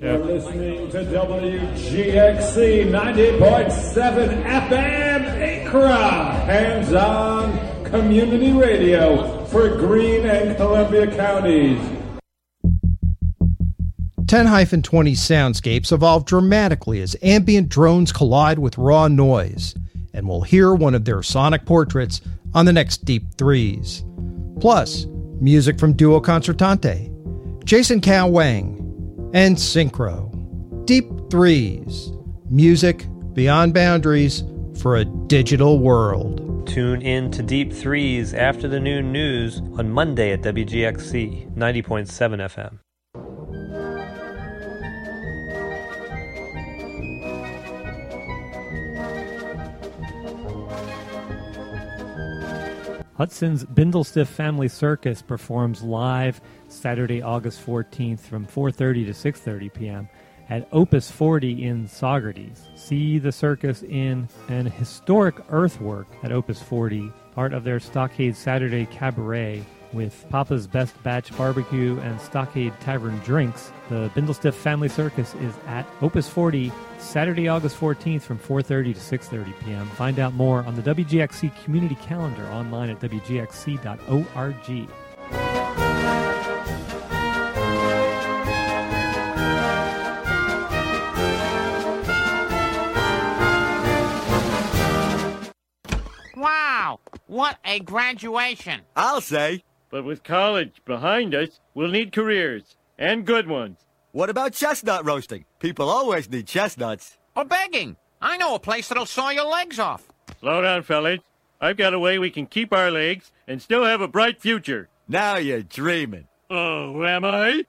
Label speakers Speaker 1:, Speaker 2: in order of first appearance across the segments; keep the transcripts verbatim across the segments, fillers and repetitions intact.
Speaker 1: You're listening to W G X C ninety point seven F M Accra, hands-on community radio for Greene and Columbia counties.
Speaker 2: ten twenty soundscapes evolve dramatically as ambient drones collide with raw noise, and we'll hear one of their sonic portraits on the next Deep Threes. Plus, music from Duo Concertante, Jason Cao Wang, and Synchro. Deep Threes. Music beyond boundaries for a digital world.
Speaker 3: Tune in to Deep Threes after the noon news on Monday at W G X C ninety point seven F M.
Speaker 4: Hudson's Bindlestiff Family Circus performs live Saturday, August fourteenth from four thirty to six thirty p.m. at Opus forty in Saugerties. See the circus in an historic earthwork at Opus forty, part of their Stockade Saturday Cabaret with Papa's Best Batch Barbecue and Stockade Tavern drinks. The Bindlestiff Family Circus is at Opus forty Saturday, August fourteenth from four thirty to six thirty p.m. Find out more on the W G X C community calendar online at W G X C dot org.
Speaker 5: Wow, what a graduation.
Speaker 6: I'll say.
Speaker 7: But with college behind us, we'll need careers, and good ones.
Speaker 6: What about chestnut roasting? People always need chestnuts.
Speaker 5: Or begging. I know a place that'll saw your legs off.
Speaker 7: Slow down, fellas. I've got a way we can keep our legs and still have a bright future.
Speaker 6: Now you're dreaming.
Speaker 7: Oh, am I?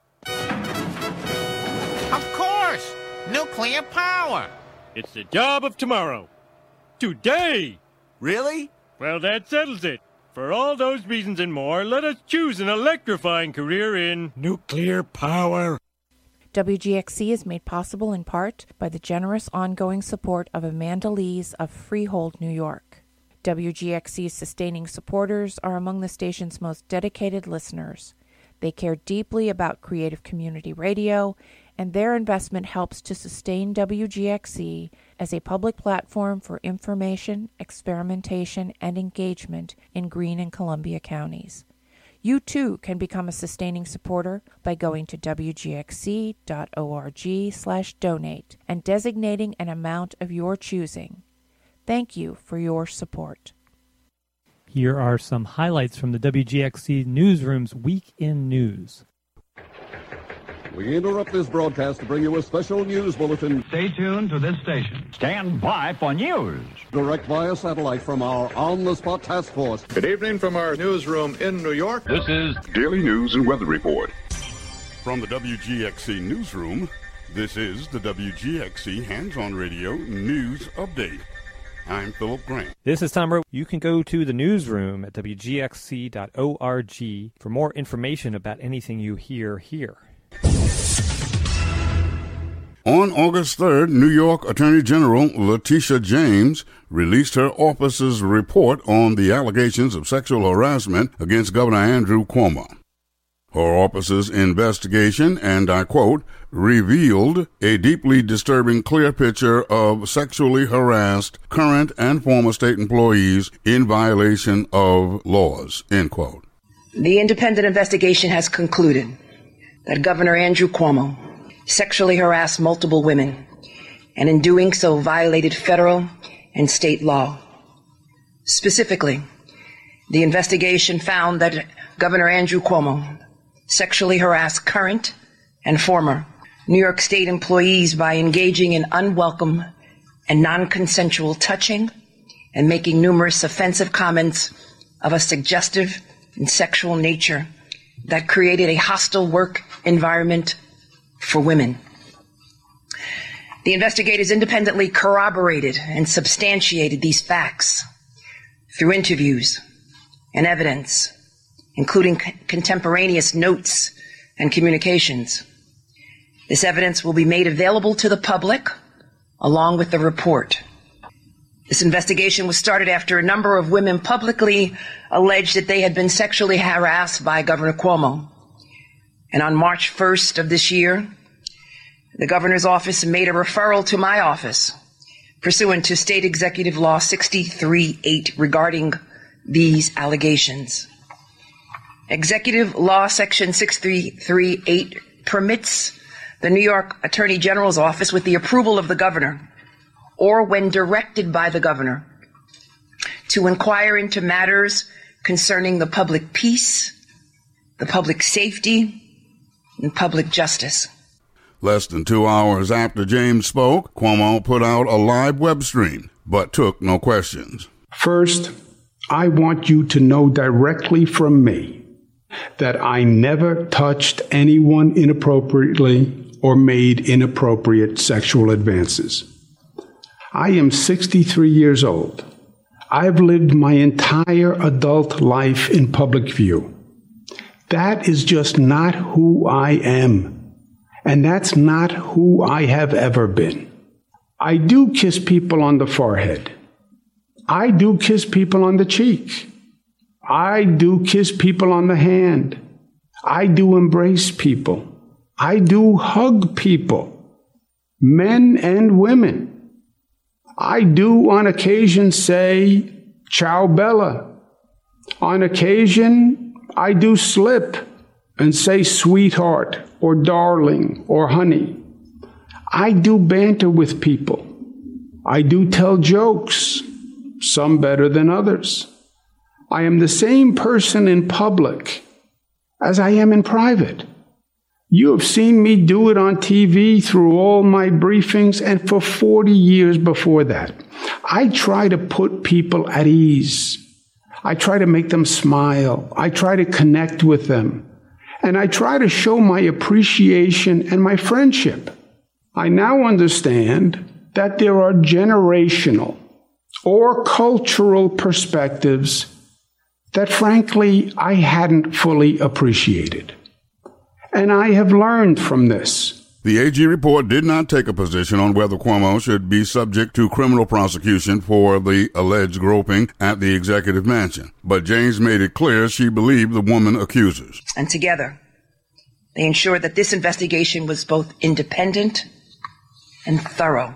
Speaker 5: Of course. Nuclear power.
Speaker 7: It's the job of tomorrow. Today.
Speaker 6: Really?
Speaker 7: Well, that settles it. For all those reasons and more, let us choose an electrifying career in nuclear power.
Speaker 8: W G X C is made possible in part by the generous ongoing support of Amanda Lees of Freehold, New York. W G X C's sustaining supporters are among the station's most dedicated listeners. They care deeply about creative community radio, and their investment helps to sustain W G X C as a public platform for information, experimentation, and engagement in Greene and Columbia counties. You too can become a sustaining supporter by going to W G X C dot org slash donate and designating an amount of your choosing. Thank you for your support.
Speaker 4: Here are some highlights from the W G X C Newsroom's Week in News.
Speaker 9: We interrupt this broadcast to bring you a special news bulletin.
Speaker 10: Stay tuned to this station. Stand by for news.
Speaker 9: Direct via satellite from our on-the-spot task force.
Speaker 11: Good evening from our newsroom in New York.
Speaker 10: This is
Speaker 11: Daily News and Weather Report.
Speaker 12: From the W G X C Newsroom, this is the W G X C Hands-On Radio News Update. I'm Philip Grant.
Speaker 3: This is Tom Rowe. You can go to the newsroom at W G X C dot org for more information about anything you hear here.
Speaker 12: On August third, New York Attorney General Letitia James released her office's report on the allegations of sexual harassment against Governor Andrew Cuomo. Her office's investigation, and I quote, revealed a deeply disturbing clear picture of sexually harassed current and former state employees in violation of laws, end quote.
Speaker 13: The independent investigation has concluded that Governor Andrew Cuomo sexually harassed multiple women, and in doing so violated federal and state law. Specifically, the investigation found that Governor Andrew Cuomo sexually harassed current and former New York State employees by engaging in unwelcome and non-consensual touching and making numerous offensive comments of a suggestive and sexual nature that created a hostile work environment for women. The investigators independently corroborated and substantiated these facts through interviews and evidence, including c- contemporaneous notes and communications. This evidence will be made available to the public along with the report. This investigation was started after a number of women publicly alleged that they had been sexually harassed by Governor Cuomo. And on March first of this year, The governor's office made a referral to my office pursuant to State Executive Law sixty-three eight regarding these allegations. Executive Law Section sixty-three eight permits the New York Attorney General's office, with the approval of the governor, or when directed by the governor, to inquire into matters concerning the public peace, the public safety, and public justice.
Speaker 12: Less than two hours after James spoke, Cuomo put out a live web stream, but took no questions.
Speaker 14: First, I want you to know directly from me that I never touched anyone inappropriately or made inappropriate sexual advances. I am sixty-three years old. I've lived my entire adult life in public view. That is just not who I am. And that's not who I have ever been. I do kiss people on the forehead. I do kiss people on the cheek. I do kiss people on the hand. I do embrace people. I do hug people, men and women. I do on occasion say, "Ciao Bella." On occasion, I do slip and say sweetheart or darling or honey. I do banter with people. I do tell jokes, some better than others. I am the same person in public as I am in private. You have seen me do it on T V through all my briefings and for forty years before that. I try to put people at ease. I try to make them smile. I try to connect with them. And I try to show my appreciation and my friendship. I now understand that there are generational or cultural perspectives that, frankly, I hadn't fully appreciated. And I have learned from this.
Speaker 12: The A G report did not take a position on whether Cuomo should be subject to criminal prosecution for the alleged groping at the executive mansion. But James made it clear she believed the woman accusers.
Speaker 13: And together, they ensured that this investigation was both independent and thorough.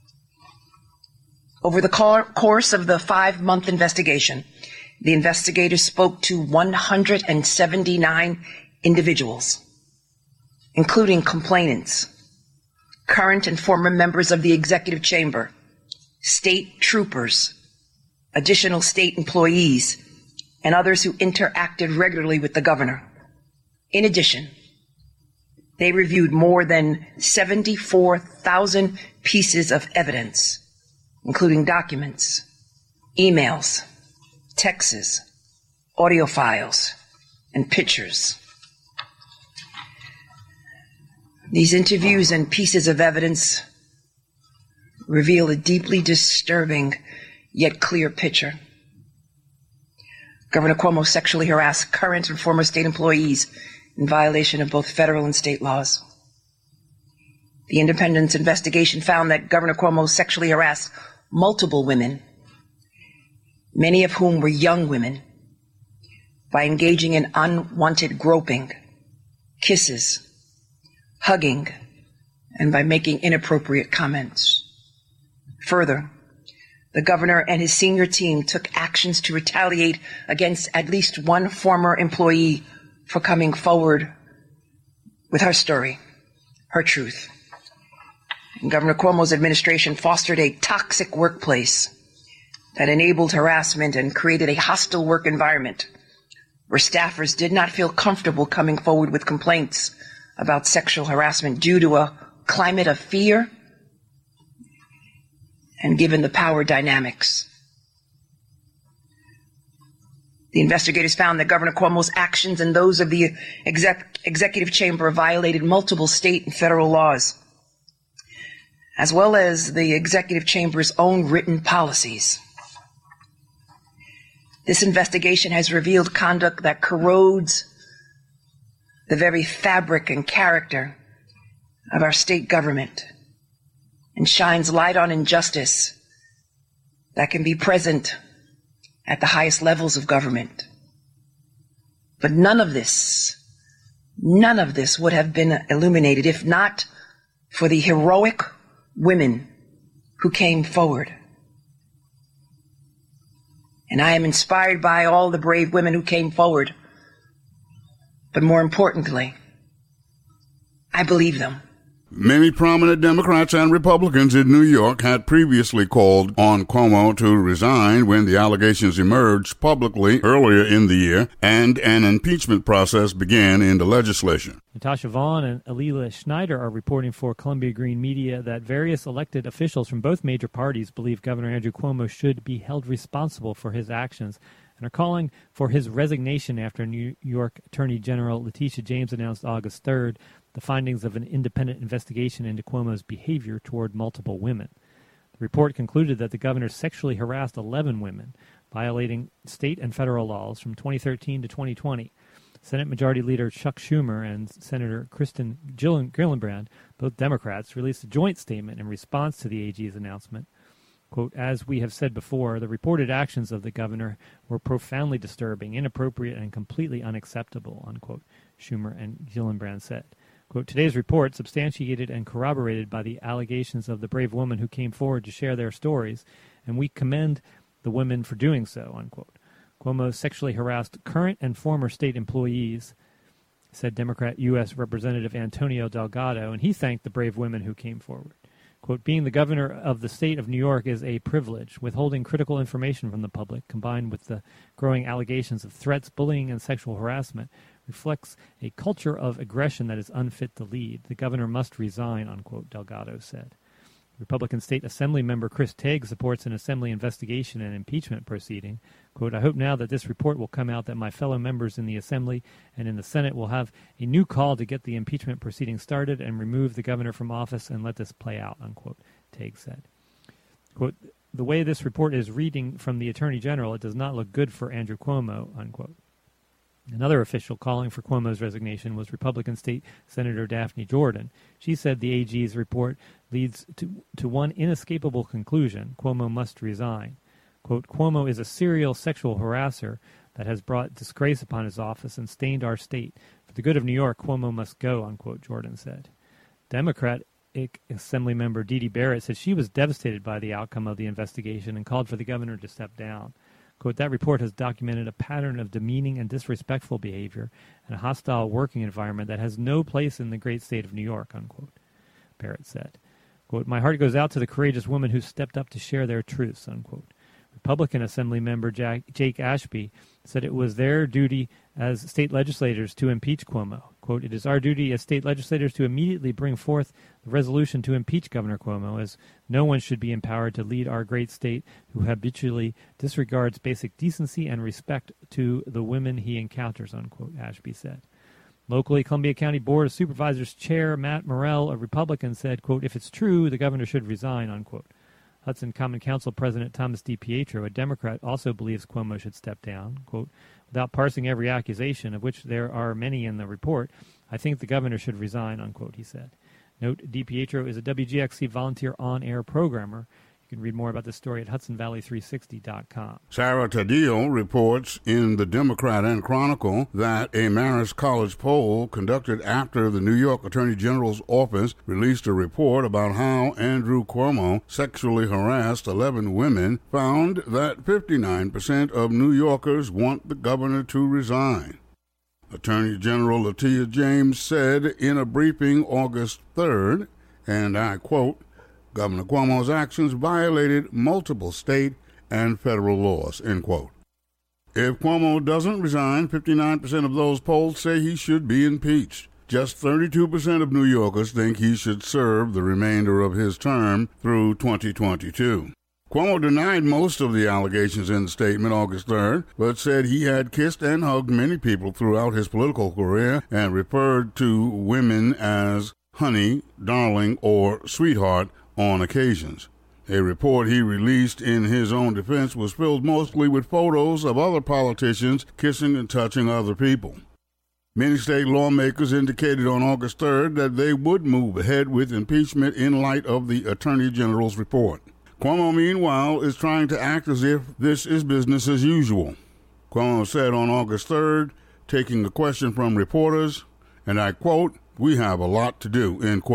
Speaker 13: Over the course of the five-month investigation, the investigators spoke to one hundred seventy-nine individuals, including complainants, current and former members of the executive chamber, state troopers, additional state employees, and others who interacted regularly with the governor. In addition, they reviewed more than seventy-four thousand pieces of evidence, including documents, emails, texts, audio files, and pictures. These interviews and pieces of evidence reveal a deeply disturbing yet clear picture. Governor Cuomo sexually harassed current and former state employees in violation of both federal and state laws. The independent investigation found that Governor Cuomo sexually harassed multiple women, many of whom were young women, by engaging in unwanted groping, kisses, hugging, and by making inappropriate comments. Further, the governor and his senior team took actions to retaliate against at least one former employee for coming forward with her story, her truth. And Governor Cuomo's administration fostered a toxic workplace that enabled harassment and created a hostile work environment where staffers did not feel comfortable coming forward with complaints about sexual harassment due to a climate of fear and given the power dynamics. The investigators found that Governor Cuomo's actions and those of the exec- executive chamber violated multiple state and federal laws, as well as the executive chamber's own written policies. This investigation has revealed conduct that corrodes the very fabric and character of our state government and shines light on injustice that can be present at the highest levels of government. But none of this, none of this would have been illuminated if not for the heroic women who came forward. And I am inspired by all the brave women who came forward. But more importantly, I believe them.
Speaker 12: Many prominent Democrats and Republicans in New York had previously called on Cuomo to resign when the allegations emerged publicly earlier in the year and an impeachment process began in the legislature.
Speaker 4: Natasha Vaughn and Alila Schneider are reporting for Columbia Green Media that various elected officials from both major parties believe Governor Andrew Cuomo should be held responsible for his actions and are calling for his resignation after New York Attorney General Letitia James announced August third the findings of an independent investigation into Cuomo's behavior toward multiple women. The report concluded that the governor sexually harassed eleven women, violating state and federal laws from twenty thirteen to twenty twenty. Senate Majority Leader Chuck Schumer and Senator Kristen Gillibrand, both Democrats, released a joint statement in response to the A G's announcement. Quote, as we have said before, the reported actions of the governor were profoundly disturbing, inappropriate, and completely unacceptable, unquote, Schumer and Gillibrand said. Quote, today's report, substantiated and corroborated by the allegations of the brave women who came forward to share their stories, and we commend the women for doing so, unquote. Cuomo sexually harassed current and former state employees, said Democrat U S Representative Antonio Delgado, and he thanked the brave women who came forward. Quote, being the governor of the state of New York is a privilege. Withholding critical information from the public, combined with the growing allegations of threats, bullying, and sexual harassment, reflects a culture of aggression that is unfit to lead. The governor must resign, unquote, Delgado said. Republican State Assembly member Chris Tague supports an Assembly investigation and impeachment proceeding. Quote, I hope now that this report will come out that my fellow members in the Assembly and in the Senate will have a new call to get the impeachment proceeding started and remove the governor from office and let this play out, unquote, Tague said. Quote, the way this report is reading from the Attorney General, it does not look good for Andrew Cuomo, unquote. Another official calling for Cuomo's resignation was Republican State Senator Daphne Jordan. She said the A G's report leads to, to one inescapable conclusion: Cuomo must resign. Quote, Cuomo is a serial sexual harasser that has brought disgrace upon his office and stained our state. For the good of New York, Cuomo must go, unquote, Jordan said. Democratic Assembly member Dee Dee Barrett said she was devastated by the outcome of the investigation and called for the governor to step down. Quote, that report has documented a pattern of demeaning and disrespectful behavior and a hostile working environment that has no place in the great state of New York, unquote, Barrett said. Quote, my heart goes out to the courageous women who stepped up to share their truths, unquote. Republican Assembly member Jack, Jake Ashby said it was their duty as state legislators to impeach Cuomo. Quote, it is our duty as state legislators to immediately bring forth the resolution to impeach Governor Cuomo, as no one should be empowered to lead our great state who habitually disregards basic decency and respect to the women he encounters, unquote, Ashby said. Locally, Columbia County Board of Supervisors Chair Matt Morrell, a Republican, said, quote, if it's true, the governor should resign, unquote. Hudson Common Council President Thomas DiPietro, a Democrat, also believes Cuomo should step down. Quote, without parsing every accusation, of which there are many in the report, I think the governor should resign, unquote, he said. Note, DiPietro is a W G X C volunteer on-air programmer. You can read more about this story at Hudson Valley three sixty dot com.
Speaker 12: Sarah Tadillo reports in the Democrat and Chronicle that a Marist College poll conducted after the New York Attorney General's office released a report about how Andrew Cuomo sexually harassed eleven women found that fifty-nine percent of New Yorkers want the governor to resign. Attorney General Letitia James said in a briefing August third, and I quote, Governor Cuomo's actions violated multiple state and federal laws, end quote. If Cuomo doesn't resign, fifty-nine percent of those polled say he should be impeached. Just thirty-two percent of New Yorkers think he should serve the remainder of his term through twenty twenty-two. Cuomo denied most of the allegations in the statement August third, but said he had kissed and hugged many people throughout his political career and referred to women as honey, darling, or sweetheart on occasions. A report he released in his own defense was filled mostly with photos of other politicians kissing and touching other people. Many state lawmakers indicated on August third that they would move ahead with impeachment in light of the Attorney General's report. Cuomo, meanwhile, is trying to act as if this is business as usual. Cuomo said on August third, taking a question from reporters, and I quote, we have a lot to do, end quote.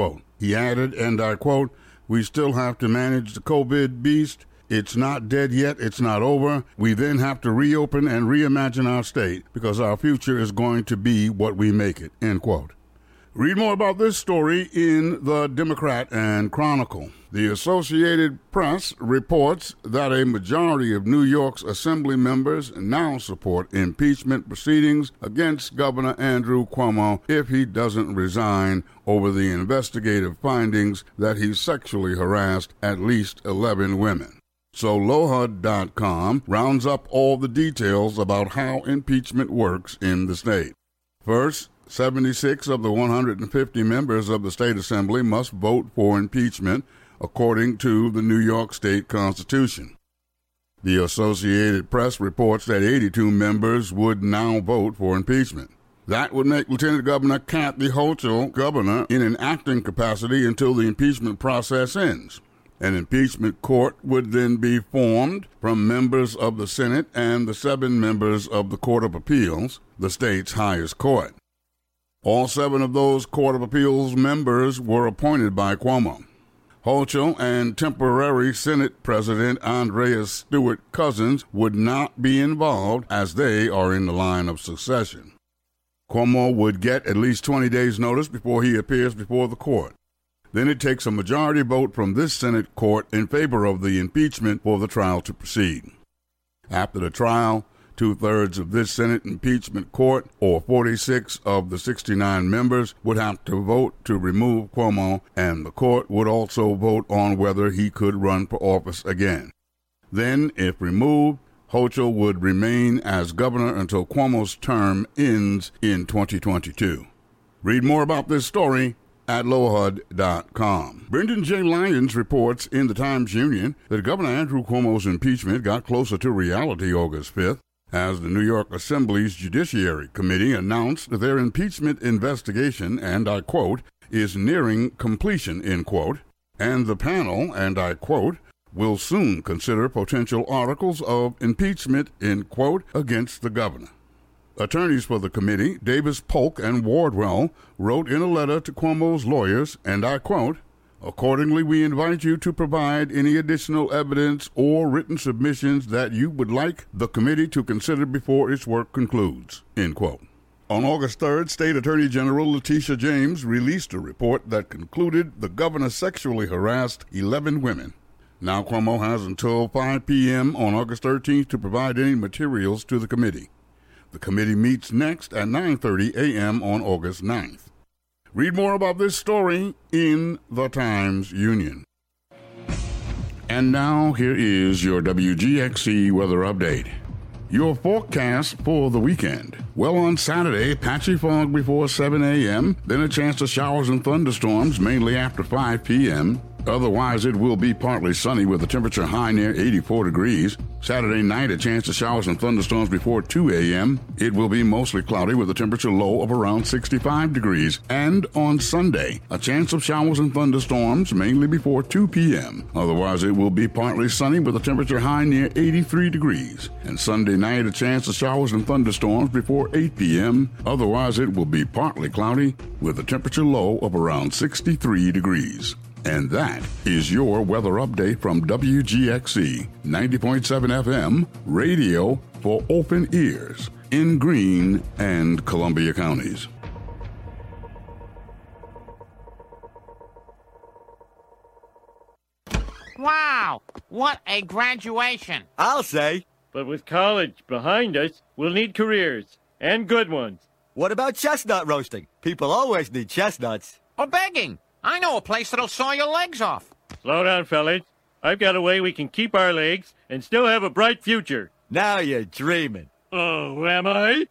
Speaker 12: He added, and I quote, "We still have to manage the COVID beast. It's not dead yet. It's not over. We then have to reopen and reimagine our state because our future is going to be what we make it," end quote. Read more about this story in the Democrat and Chronicle. The Associated Press reports that a majority of New York's Assembly members now support impeachment proceedings against Governor Andrew Cuomo if he doesn't resign over the investigative findings that he sexually harassed at least eleven women. So Lohud dot com rounds up all the details about how impeachment works in the state. First, seventy-six of the one hundred fifty members of the state assembly must vote for impeachment according to the New York State Constitution. The Associated Press reports that eighty-two members would now vote for impeachment. That would make Lieutenant Governor Kathy Hochul governor in an acting capacity until the impeachment process ends. An impeachment court would then be formed from members of the Senate and the seven members of the Court of Appeals, the state's highest court. All seven of those Court of Appeals members were appointed by Cuomo. Hochul and temporary Senate President Andreas Stewart Cousins would not be involved as they are in the line of succession. Cuomo would get at least twenty days' notice before he appears before the court. Then it takes a majority vote from this Senate court in favor of the impeachment for the trial to proceed. After the trial, two-thirds of this Senate impeachment court, or forty-six of the sixty-nine members, would have to vote to remove Cuomo, and the court would also vote on whether he could run for office again. Then, if removed, Hochul would remain as governor until Cuomo's term ends in twenty twenty-two. Read more about this story at Lohud dot com. Brendan J. Lyons reports in the Times-Union that Governor Andrew Cuomo's impeachment got closer to reality August fifth as the New York Assembly's Judiciary Committee announced their impeachment investigation, and I quote, is nearing completion, end quote, and the panel, and I quote, will soon consider potential articles of impeachment, end quote, against the governor. Attorneys for the committee, Davis Polk and Wardwell, wrote in a letter to Cuomo's lawyers, and I quote, "Accordingly, we invite you to provide any additional evidence or written submissions that you would like the committee to consider before its work concludes," end quote. On August third, State Attorney General Letitia James released a report that concluded the governor sexually harassed eleven women. Now Cuomo has until five p.m. on August thirteenth to provide any materials to the committee. The committee meets next at nine thirty a.m. on August ninth. Read more about this story in the Times-Union. And now, here is your W G X C weather update. Your forecast for the weekend. Well, on Saturday, patchy fog before seven a.m., then a chance of showers and thunderstorms, mainly after five p.m., Otherwise, it will be partly sunny with a temperature high near eighty-four degrees. Saturday night, a chance of showers and thunderstorms before two a.m. It will be mostly cloudy with a temperature low of around sixty-five degrees. And on Sunday, a chance of showers and thunderstorms mainly before two p.m. Otherwise, it will be partly sunny with a temperature high near eighty-three degrees. And Sunday night, a chance of showers and thunderstorms before eight p.m. Otherwise, it will be partly cloudy with a temperature low of around sixty-three degrees. And that is your weather update from W G X C ninety point seven F M, radio for open ears in Greene and Columbia counties.
Speaker 5: Wow, what a graduation.
Speaker 6: I'll say.
Speaker 7: But with college behind us, we'll need careers, and good ones.
Speaker 6: What about chestnut roasting? People always need chestnuts.
Speaker 5: Or begging. I know a place that'll saw your legs off.
Speaker 7: Slow down, fellas. I've got a way we can keep our legs and still have a bright future.
Speaker 6: Now you're dreaming.
Speaker 7: Oh, am I?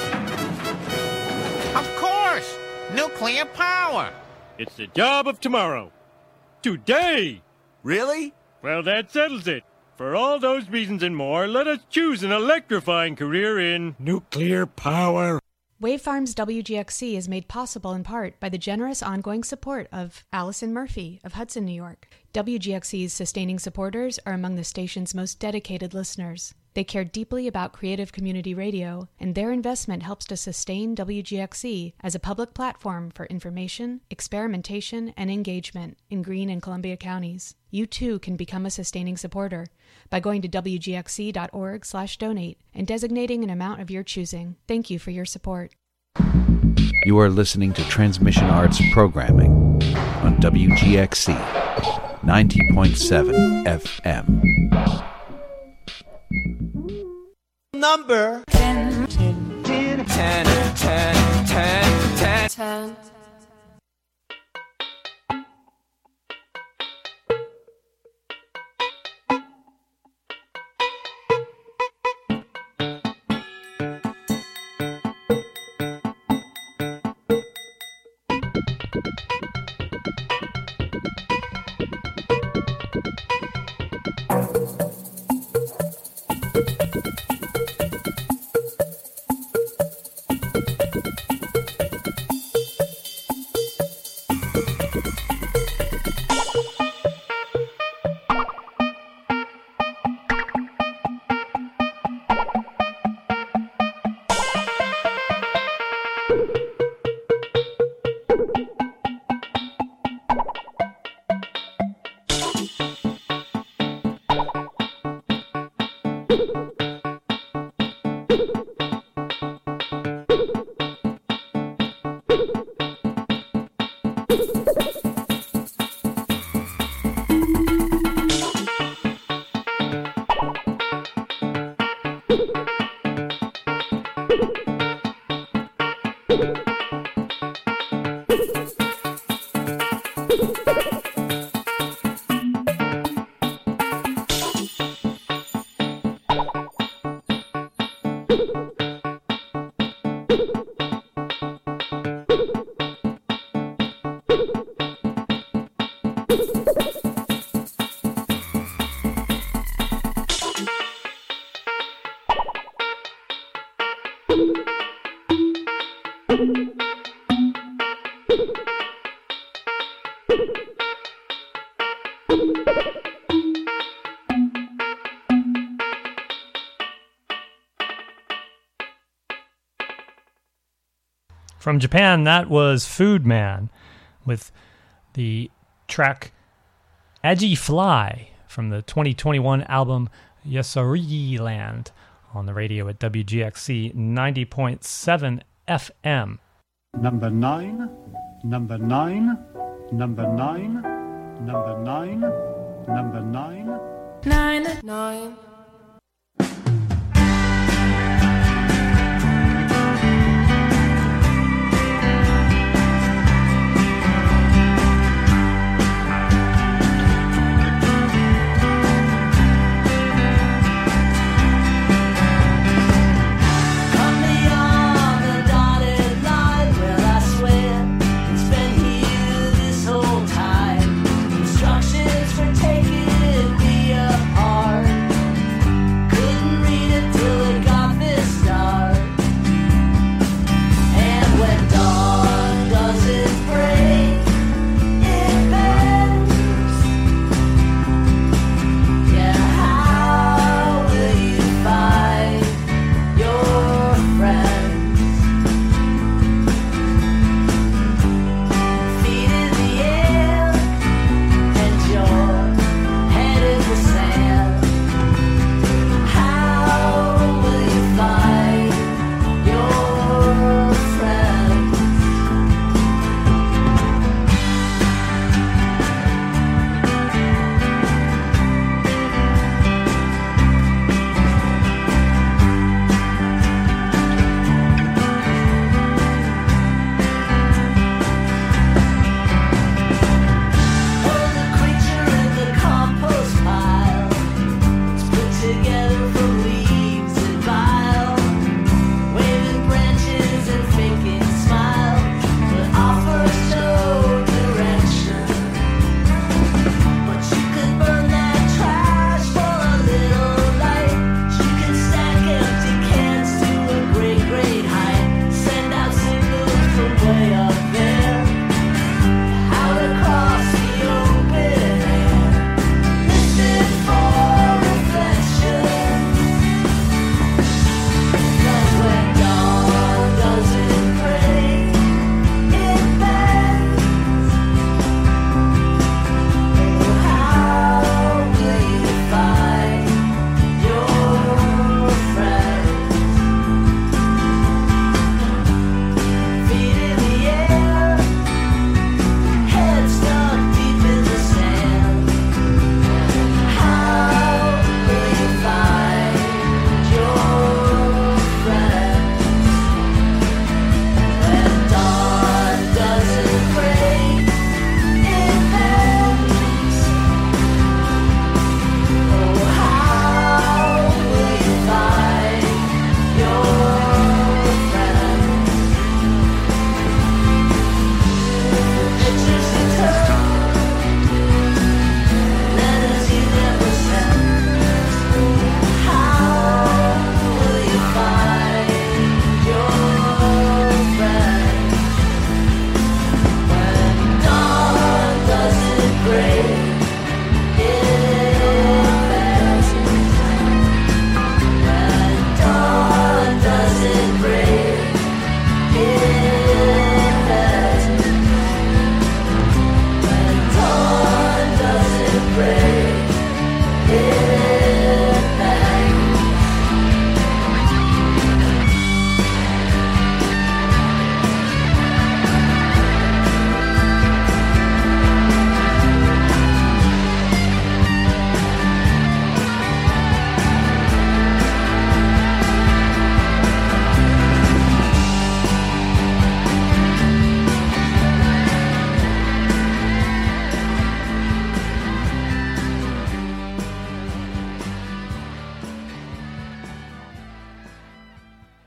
Speaker 5: Of course. Nuclear power.
Speaker 7: It's the job of tomorrow. Today.
Speaker 6: Really?
Speaker 7: Well, that settles it. For all those reasons and more, let us choose an electrifying career in nuclear power.
Speaker 15: Wave Farms W G X C is made possible in part by the generous ongoing support of Allison Murphy of Hudson, New York. W G X C's sustaining supporters are among the station's most dedicated listeners. They care deeply about creative community radio, and their investment helps to sustain W G X C as a public platform for information, experimentation, and engagement in Greene and Columbia counties. You too can become a sustaining supporter by going to W G X C dot org slash donate and designating an amount of your choosing. Thank you for your support.
Speaker 16: You are listening to Transmission Arts programming on W G X C ninety point seven F M.
Speaker 17: Number ten, ten, ten, ten, ten, ten, ten, ten.
Speaker 4: From Japan, that was Food Man with the track Aji Fly from the twenty twenty-one album Yasori Land on the radio at W G X C ninety point seven F M.
Speaker 18: Number nine, number nine, number nine, number nine, number nine.
Speaker 17: Nine, nine. Instructions for taking me apart.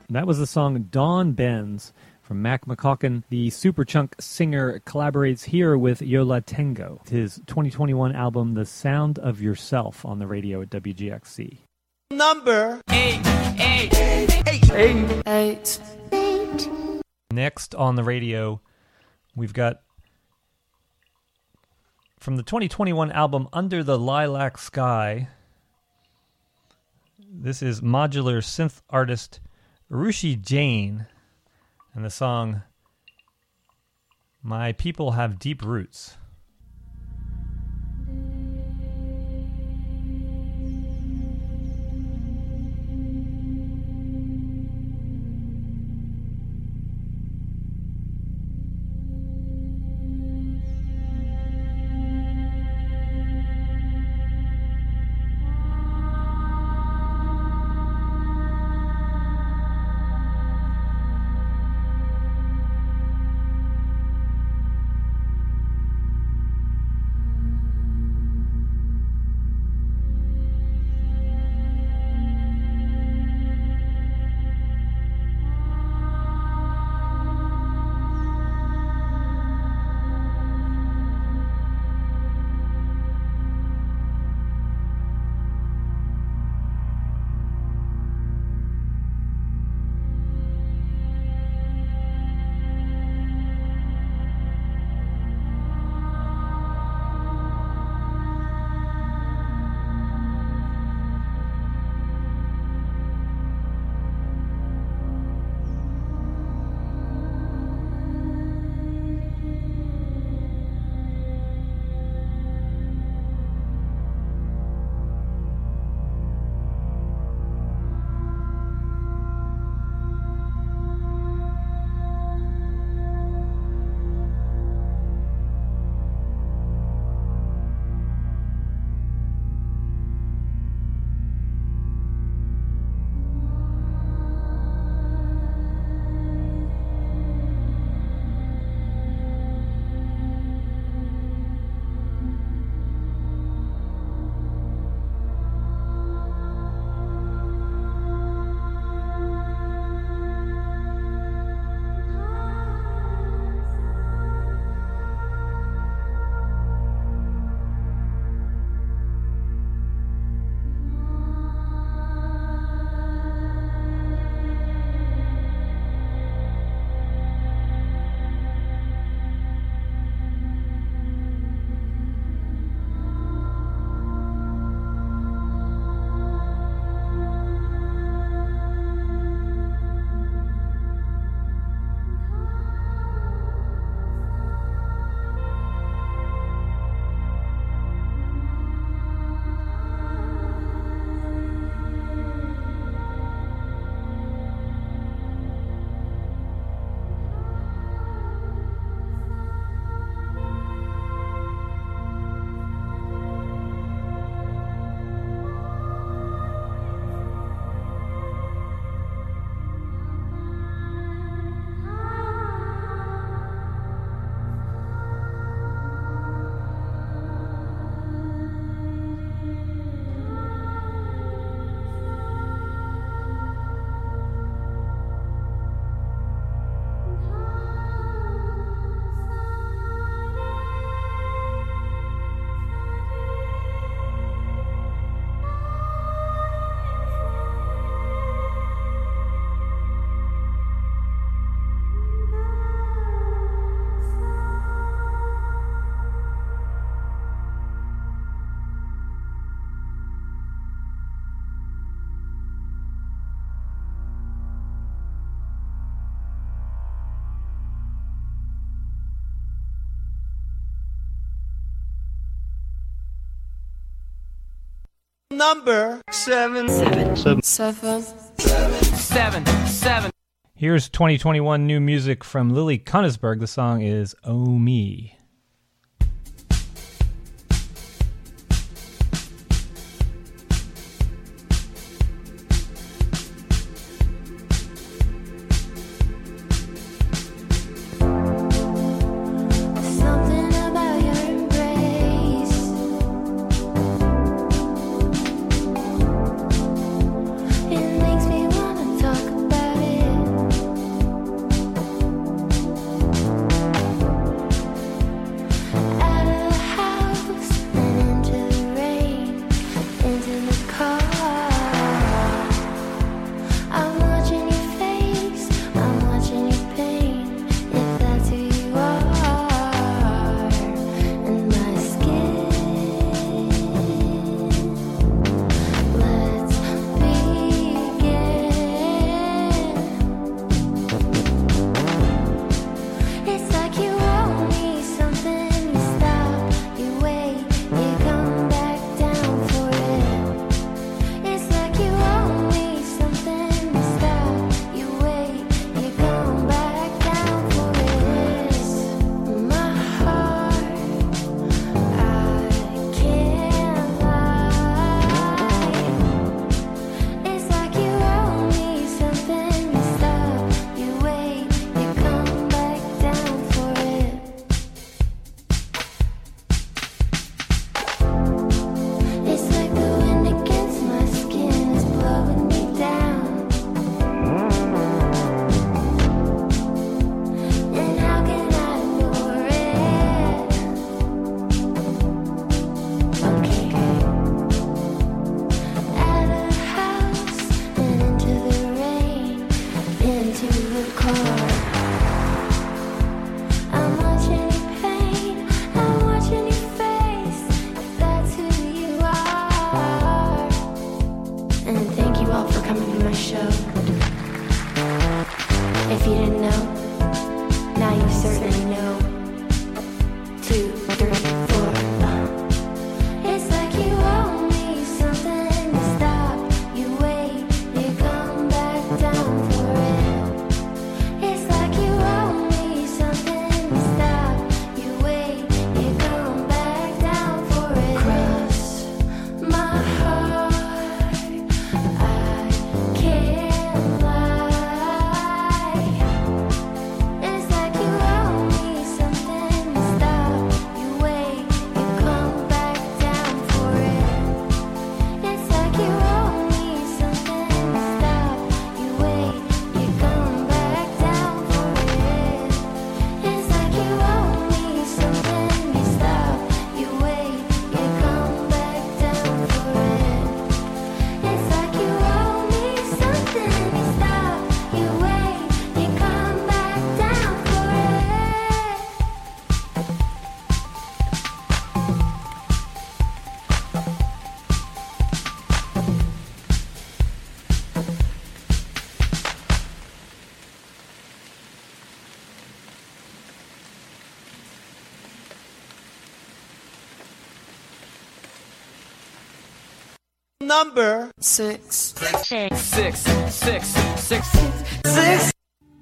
Speaker 4: That was the song Dawn Bends from Mac McCaughan. The Superchunk singer collaborates here with Yola Tengo. His twenty twenty-one album, The Sound of Yourself, on the radio at W G X C.
Speaker 17: Number eight, eight, eight, eight, eight, eight.
Speaker 3: Next on the radio, we've got from the twenty twenty-one album Under the Lilac Sky. This is modular synth artist Rushi Jain and the song My People Have Deep Roots.
Speaker 17: Number seven, seven, seven, seven, seven, seven.
Speaker 3: Here's twenty twenty-one new music from Lily Kunisberg. The song is Oh Me.
Speaker 19: It makes me wanna talk about it.
Speaker 17: number six.
Speaker 5: Six. Six. Six. Six.
Speaker 17: Six.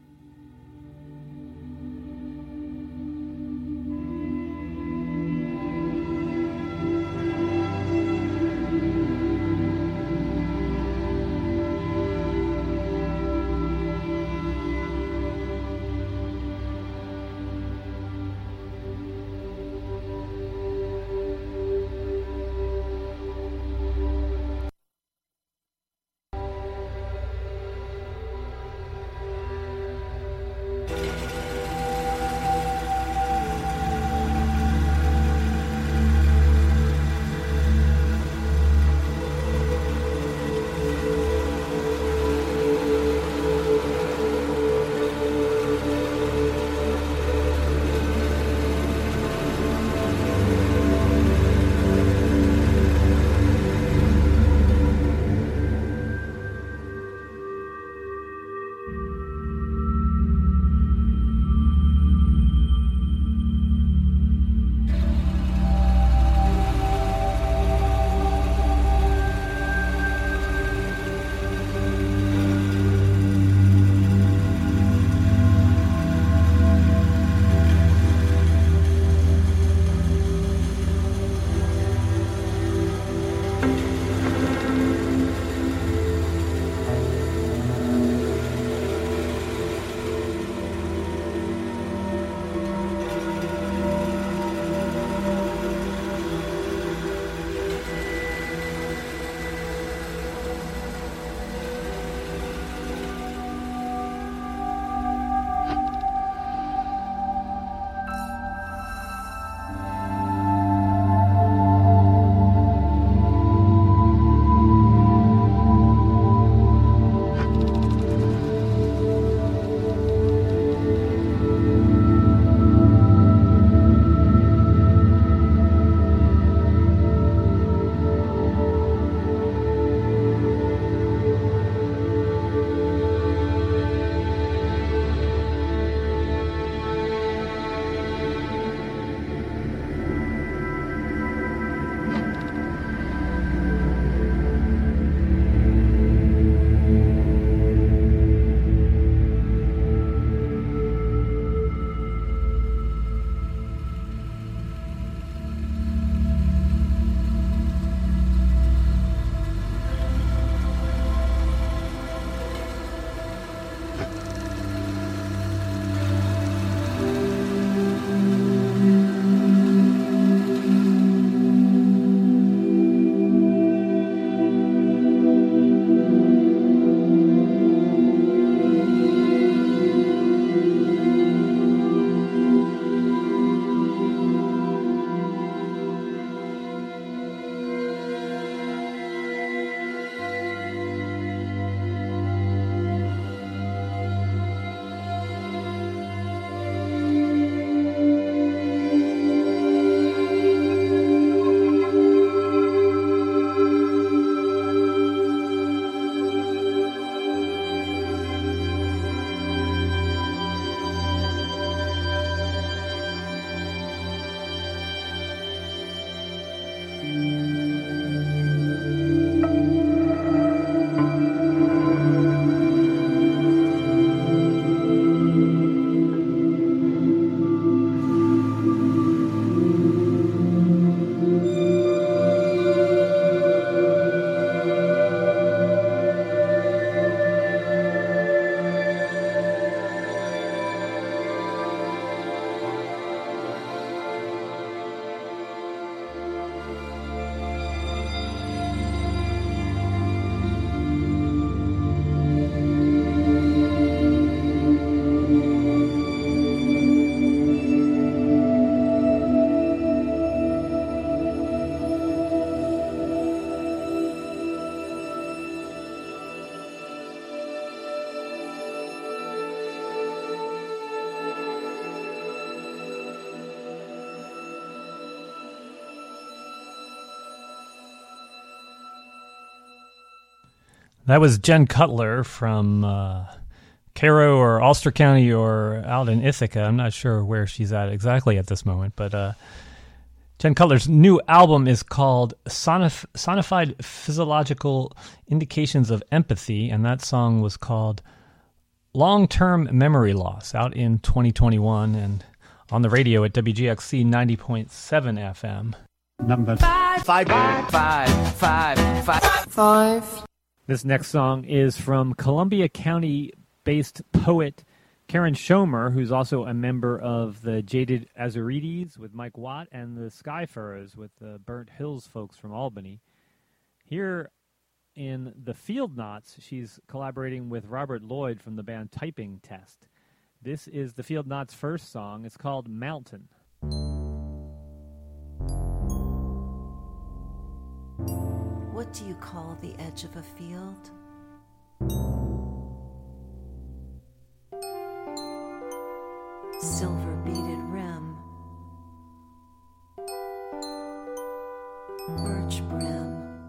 Speaker 4: That was Jen Cutler from uh, Cairo or Ulster County or out in Ithaca. I'm not sure where she's at exactly at this moment, but uh, Ten Color's new album is called Sonif- Sonified Physiological Indications of Empathy, and that song was called Long-Term Memory Loss, out in twenty twenty-one and on the radio at W G X C ninety point seven F M.
Speaker 18: Number
Speaker 5: five, five, five, five, five, five,
Speaker 17: five.
Speaker 4: This next song is from Columbia County-based poet Karen Schomer, who's also a member of the Jaded Azurides with Mike Watt and the Sky Furrows with the Burnt Hills folks from Albany. Here in the Field Knots, she's collaborating with Robert Lloyd from the band Typing Test. This is the Field Knots' first song. It's called Mountain.
Speaker 19: What do you call the edge of a field? Silver beaded rim, birch brim.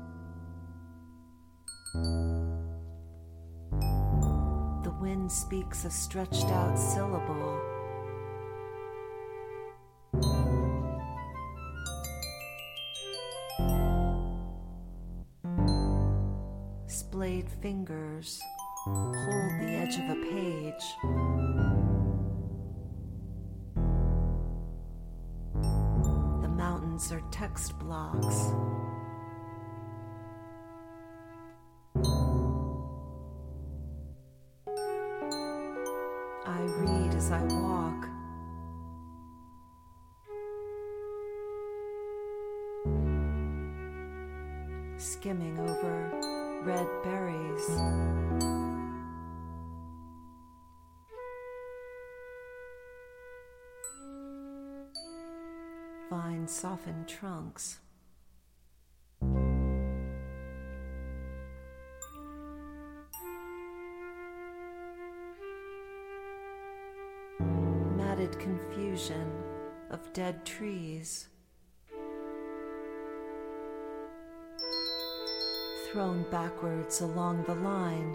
Speaker 19: The wind speaks a stretched out syllable. Splayed fingers hold the edge of a page. The mountains are text blocks. I read as I walk. Skimming over red berries. Vine softened trunks. Matted confusion of dead trees. Thrown backwards along the line.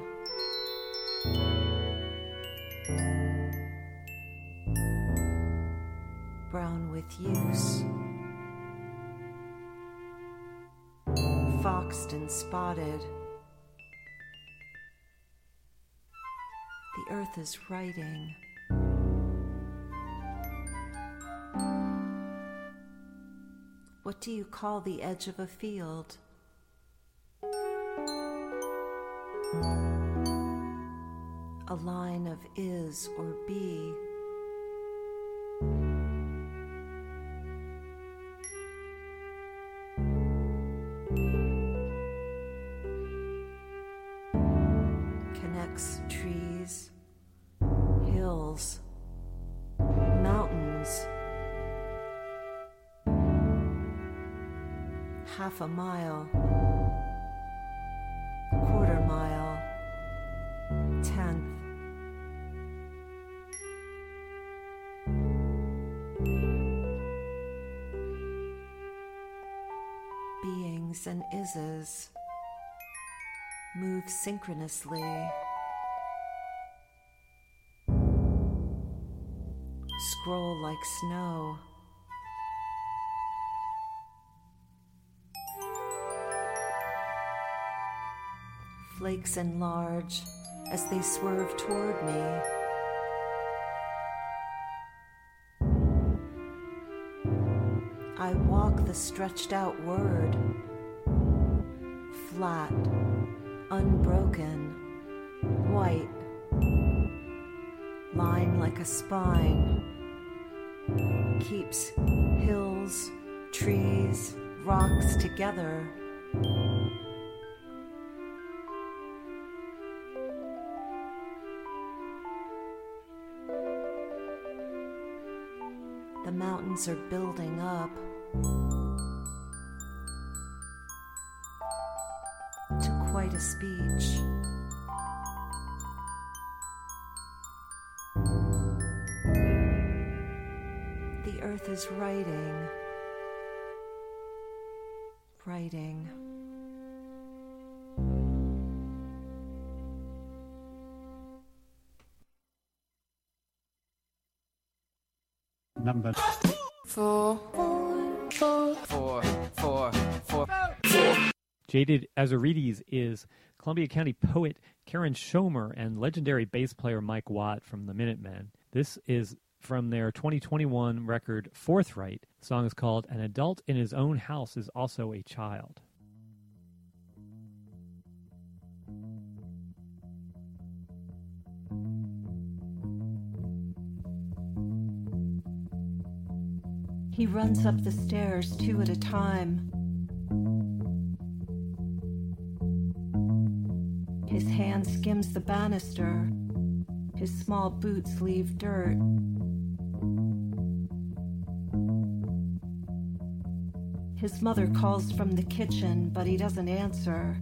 Speaker 19: Brown with use. Foxed and spotted. The earth is writing. What do you call the edge of a field? A line of is or be. Connects trees, hills, mountains. Half a mile. Quarter mile, tenth. Beings and ises move synchronously. Scroll like snow. Flakes enlarge as they swerve toward me. I walk the stretched out word, flat, unbroken, white, line like a spine, keeps hills, trees, rocks together. The mountains are building up to quite a speech. The earth is writing, writing.
Speaker 18: Number
Speaker 17: four. four,
Speaker 5: Four, four, four.
Speaker 4: Jaded Azarides is Columbia County poet Karen Schomer and legendary bass player Mike Watt from the Minutemen. This is from their twenty twenty-one record Forthright. The song is called An Adult in His Own House is Also a Child.
Speaker 19: He runs up the stairs two at a time. His hand skims the banister. His small boots leave dirt. His mother calls from the kitchen, but he doesn't answer.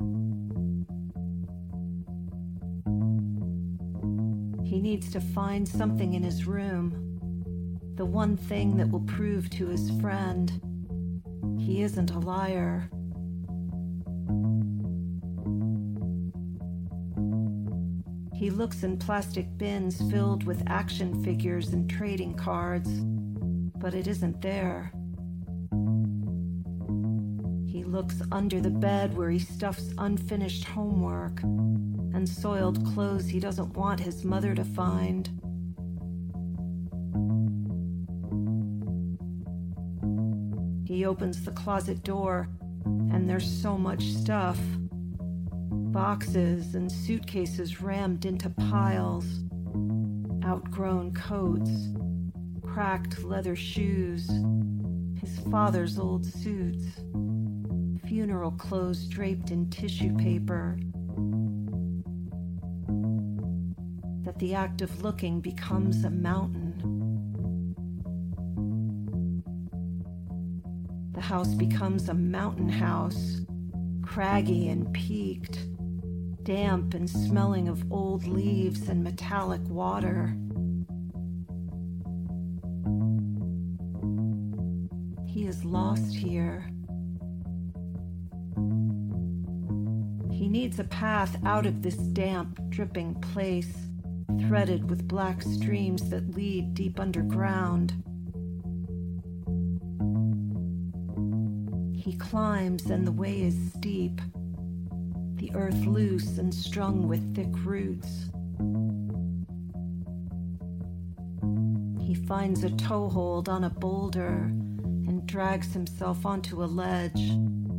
Speaker 19: He needs to find something in his room. The one thing that will prove to his friend he isn't a liar. He looks in plastic bins filled with action figures and trading cards, but it isn't there. He looks under the bed where he stuffs unfinished homework and soiled clothes he doesn't want his mother to find. He opens the closet door, and there's so much stuff. Boxes and suitcases rammed into piles. Outgrown coats, cracked leather shoes, his father's old suits, funeral clothes draped in tissue paper. That the act of looking becomes a mountain. The house becomes a mountain house, craggy and peaked, damp and smelling of old leaves and metallic water. He is lost here. He needs a path out of this damp, dripping place, threaded with black streams that lead deep underground. He climbs and the way is steep, the earth loose and strung with thick roots. He finds a toehold on a boulder and drags himself onto a ledge.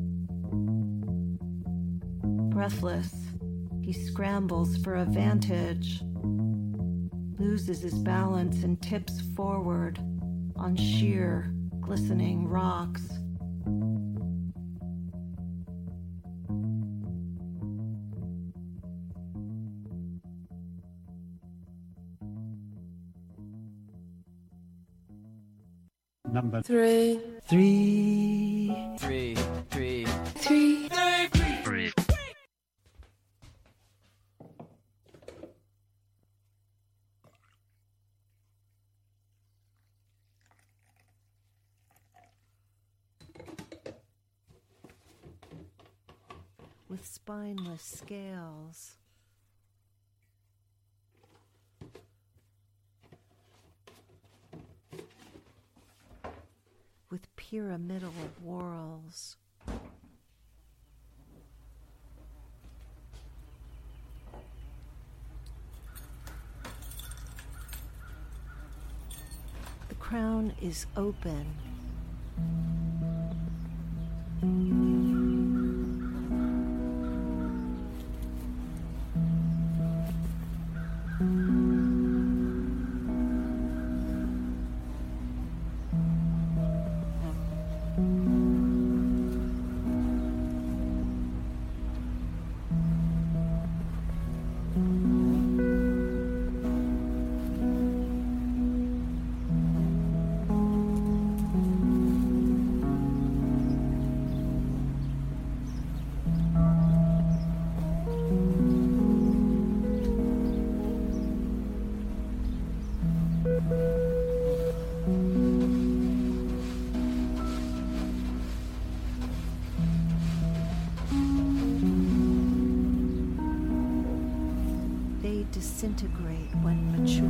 Speaker 19: Breathless, he scrambles for a vantage, loses his balance and tips forward on sheer, glistening rocks.
Speaker 18: Number
Speaker 17: three,
Speaker 5: Three, three, three,
Speaker 17: three,
Speaker 5: three.
Speaker 19: With spineless scales. With pyramidal whorls. The crown is open. They disintegrate when mature.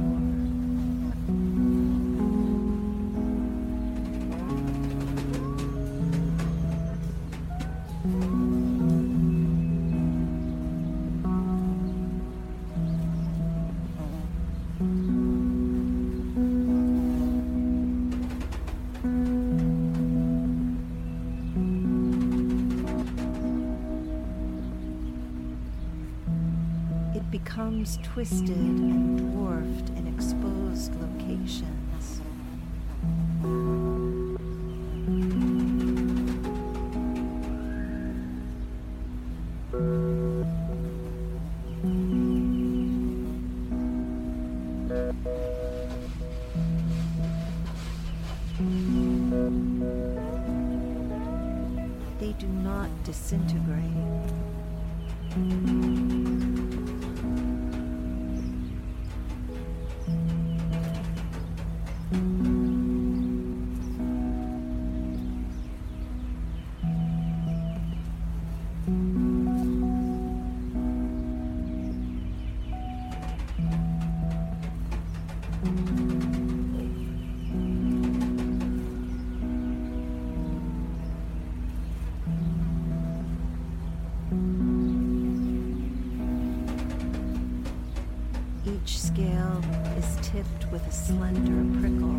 Speaker 19: becomes twisted and dwarfed in exposed locations. They do not disintegrate. Each scale is tipped with a slender prickle.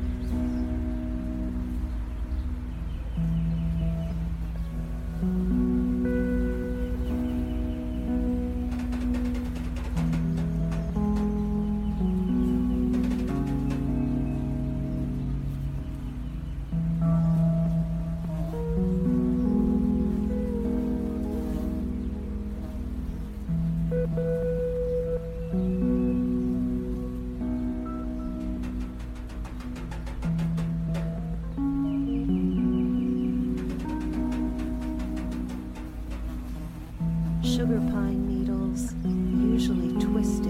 Speaker 19: Sugar pine needles, usually twisted.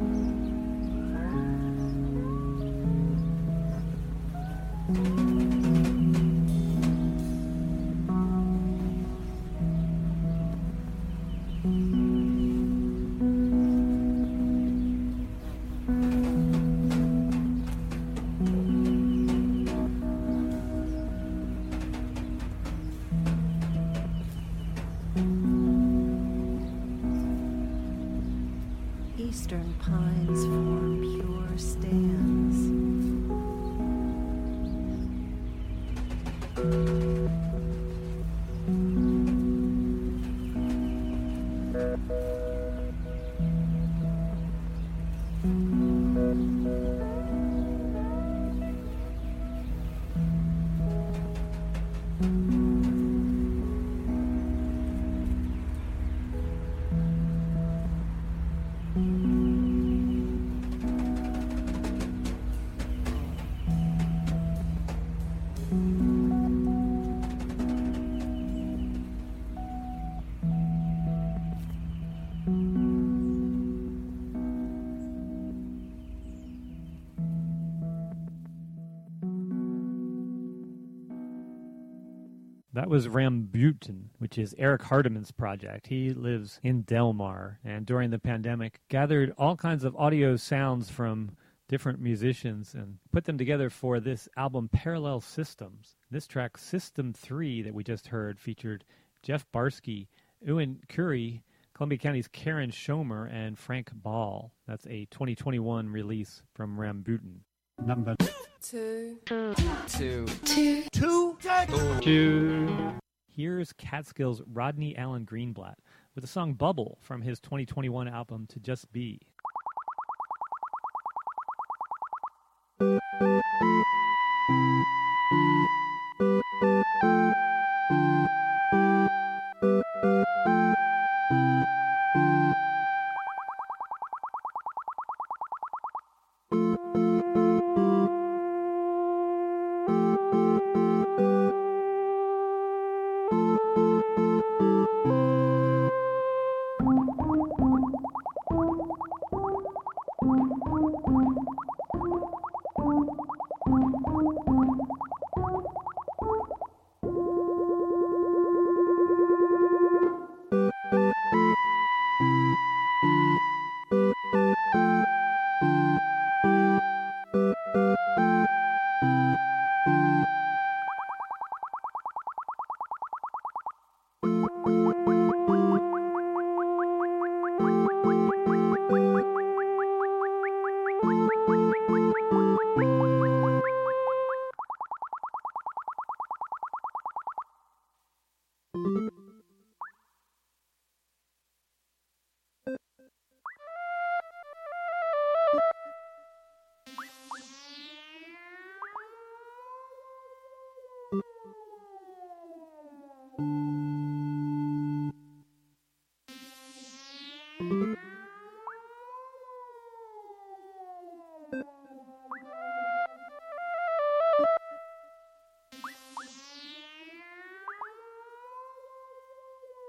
Speaker 19: Eastern pines form pure stands.
Speaker 4: That was Rambutan, which is Eric Hardiman's project. He lives in Delmar, and during the pandemic gathered all kinds of audio sounds from different musicians and put them together for this album, Parallel Systems. This track, System three, that we just heard, featured Jeff Barsky, Ewan Curry, Columbia County's Karen Schomer, and Frank Ball. That's a twenty twenty-one release from Rambutan.
Speaker 18: Number
Speaker 17: Two.
Speaker 5: Two.
Speaker 17: Two.
Speaker 5: Two.
Speaker 4: Two. Here's Catskills' Rodney Allen Greenblatt with the song Bubble from his twenty twenty-one album To Just Be.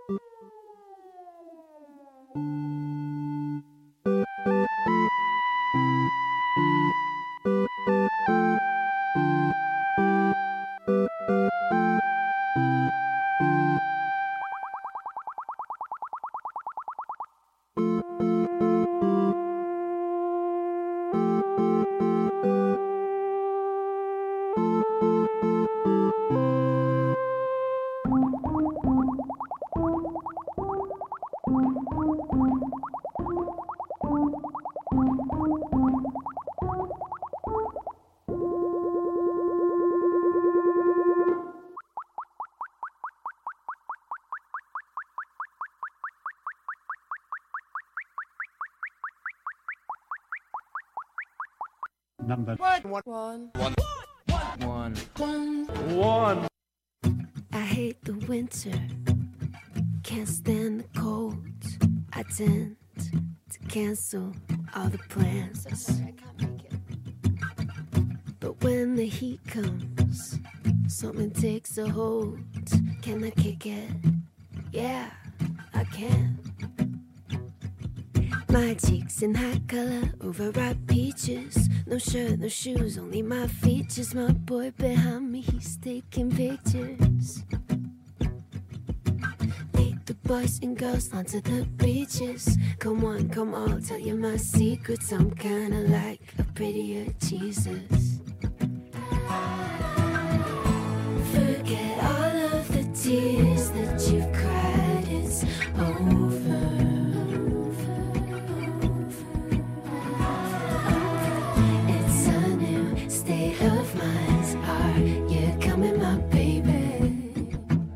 Speaker 18: Number
Speaker 17: one. One.
Speaker 5: One. One.
Speaker 17: One.
Speaker 3: One.
Speaker 17: I hate the winter. Can't stand the cold. I tend to cancel all the plans.
Speaker 19: I can't make it.
Speaker 17: But when the heat comes, something takes a hold. Can I kick it? Yeah, I can. My cheeks in hot color, overripe peaches. No shirt, no shoes, only my features. My boy behind me, he's taking pictures. Lead the boys and girls onto the beaches. Come on, come on, I'll tell you my secrets. I'm kinda like a prettier Jesus. Forget all of the tears that you've cried, it's over. Of minds, are you coming, my baby?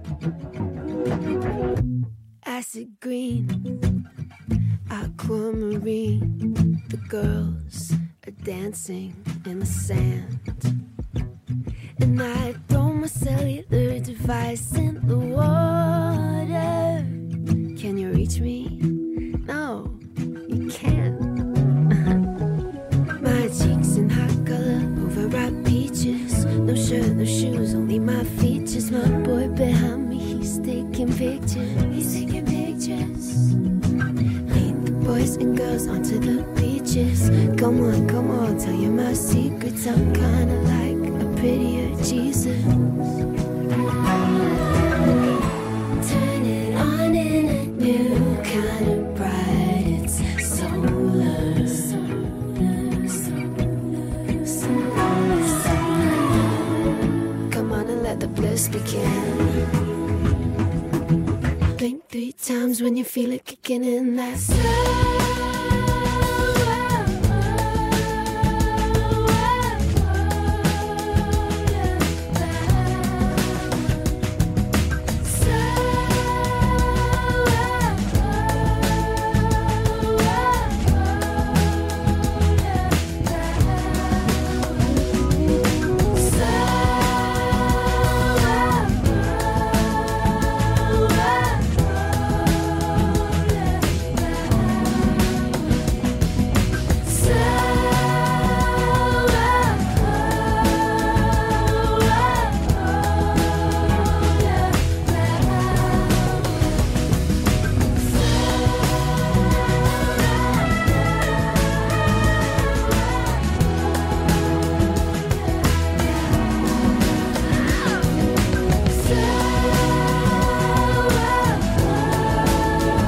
Speaker 17: Acid green, aquamarine. The girls are dancing in the sand, and I throw my cellular device in the water. Can you reach me? No, you can't. My cheeks in hot color, overripe peaches. No shirt, no shoes, only my features. My boy behind me, he's taking pictures. He's taking pictures. Lead the boys and girls onto the beaches. Come on, come on, tell you my secrets. I'm kinda like a prettier Jesus. Turn it on in a new kind of bright. It's solar. Let the bliss begin. Blink three times when you feel it kicking in. That